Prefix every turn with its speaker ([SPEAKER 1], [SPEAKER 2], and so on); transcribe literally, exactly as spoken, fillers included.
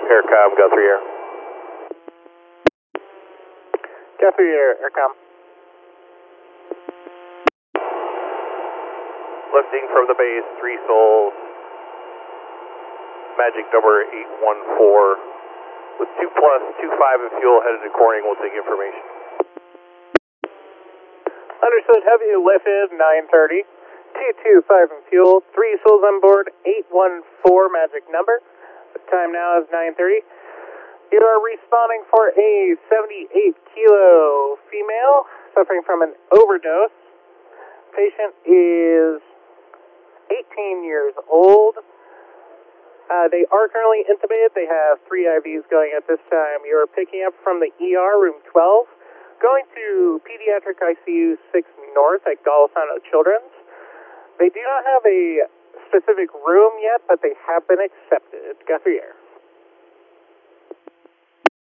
[SPEAKER 1] Aircom, Guthrie Air.
[SPEAKER 2] Guthrie Air, Aircom.
[SPEAKER 1] Lifting from the base, three souls. Magic number eight one four. With two plus, two five in fuel, headed to Corning, we'll take information.
[SPEAKER 2] Understood, heavy lifted, nine thirty. two two five in fuel, three souls on board, eight one four magic number. The time now is nine thirty. You are responding for a seventy-eight kilo female suffering from an overdose. Patient is eighteen years old. Uh, they are currently intubated. They have three I Vs going at this time. You are picking up from the E R, room twelve, going to Pediatric I C U six North at Golisano Children's. They do not have a specific room yet, but they have been accepted. Guthrie Air.